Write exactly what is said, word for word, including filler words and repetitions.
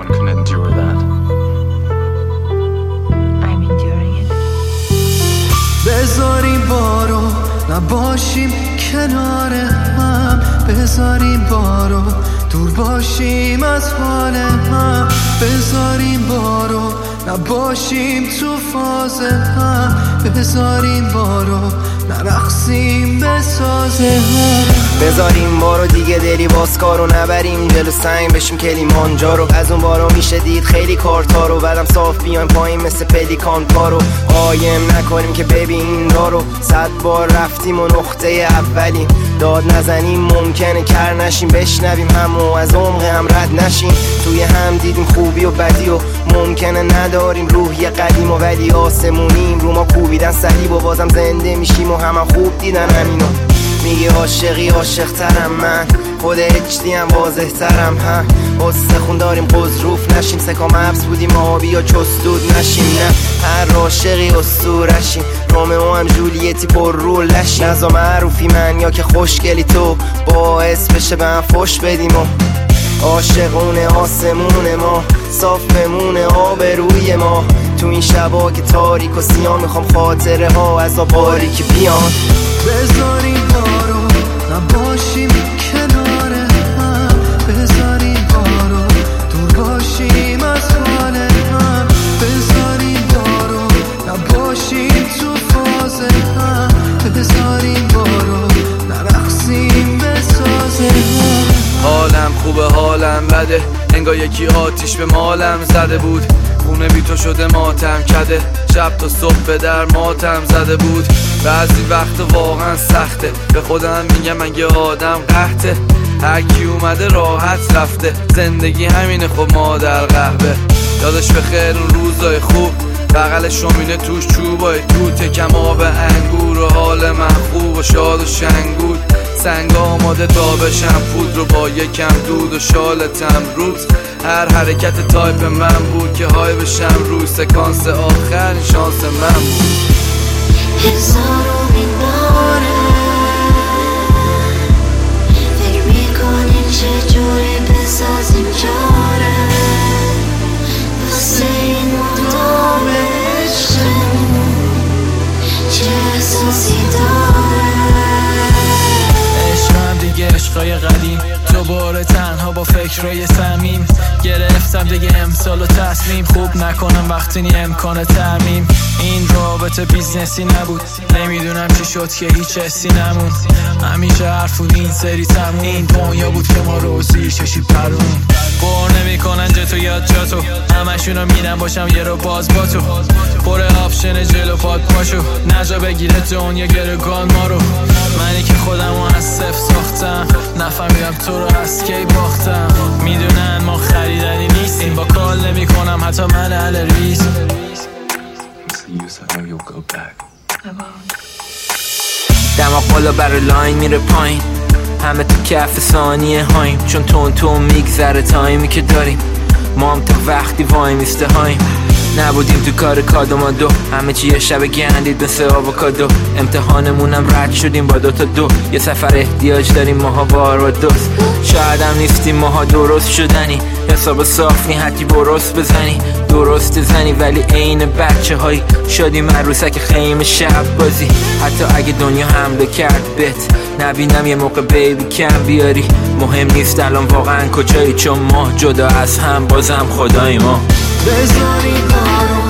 can endure that. I'm enduring it. بذاریم بارو نباشیم کنار هم، بذاریم بارو دور باشیم از حال هم، بذاریم بارو نباشیم تو فاز هم، بذاریم بارو نرقصیم به ساز هم، بذاریم بارو دیگه دلی باز کارو نبریم جلو سنگ بشیم کلیمانجارو. از اون بارو میشه دید خیلی کارتارو، بعدم صاف بیایم پایین مثل پلیکان پارو. قایم نکنیم که ببین دارو، صد بار رفتیم و نقطه اولیم. داد نزنیم ممکنه کر نشیم، بشنویم همو از عمق هم رد نشیم. توی هم دیدیم خوبی و بدی و ممکنه نداریم روحی قدیم و ولی آسمونیم. رو ما کوبیدن صلیب و بازم زنده میشیم و همه خوب دیدن همینو. میگه عاشقی عاشق ترم من، خود اچ دی هم واضح ترم هم. استخون داریم قضروف نشیم، سکام حبس بودیم آبی یا چستود نشیم. نه هر عاشقی اسطورشیم، رومئو هم جولیتی پر رول نشیم. نزا معروفی من یا که خوشگلی تو، باعث بشه به هم فش بدیم و عاشقونه آسمون ما صاف بمونه آبروی ما. تو این شبا که تاریک و سیاه میخوام خاطره ها از آباری که بیان. بذاریم بارو نباشیم کنار هم، بذاریم بارو دور باشیم از حال هم، بذاریم بارو نباشیم تو فاز هم، بذاریم بارو نرقصیم به ساز هم. حالم خوبه حالم بده، انگار یکی آتیش به مالم زده بود. خونه بی تو شده ماتم کده، شب تا صبح به در ماتم زده بود. بعضی وقت واقعا سخته، به خودم میگم من یه آدم قحطه. هر کی اومده راحت رفته، زندگی همینه خب مادر قهوه. یادش بخیر اون روزای خوب، بغل شومینه توش چوبای توته، کم آب انگور و حال من خوب و شاد و شنگود. سنگ آماده تا بشم پود رو با یکم دود و شالتم روز. هر حرکت تایپ من بود که های بشم روی سکانس آخر شانس من بود. هزارو میباره فکر میکنیم چجوری بسازیم چاره واسه این مدام عشقمون چه احساسی داره. عشقم دیگه عشقای قدیم، دوباره تنها با فکرای صمیم. گرفتم دیگه امسال و تصمیم، خوب نکنم وقتی نی امکان ترمیم. این رابطه بیزنسی نبود، نمیدونم چی شد که هیچ حسی نموند. همیشه حرف بود این سری تموم، این دنیا بود که ما رو زیر چشی پرون. بر نمیکنن جتو یاد جاتو، همشونو میرن باشم یه رو باز با تو. پر آپشن جلو پاد پاشو، نجا بگیره دنیا گرگان ما رو. منی که خودمو از صفر ساختم، نفهمیدم تو رو از کی باختم. میدونن ما خریدنی نیستیم، با کال نمی کنم حتی من اهل ریز. دماغ بالا برای لاین میره پایین، همه تو کف ثانیه هاییم. چون تون تون میگذره تایمی که داریم، ما هم تا وقتی وای میسته هاییم. نبودیم تو کار کادومادو، همه چی یه شب گندید مثل آووکادو. امتحانمونم رد شدیم با دوتا دو، یه سفر احتیاج داریم ماها بار و دوست. شاید هم نیستیم ماها درست شدنی، حساب صافی حتی برست بزنی. درست زنی ولی عین بچه هایی شدیم عروسک خیمه شب بازی. حتی اگه دنیا حمله کرد بهت نبینم یه موقع بیبی کم بیاری. مهم نیست الان واقعا کجایی، چون ما جدا از هم بازم خدای ما. بذاریم بارو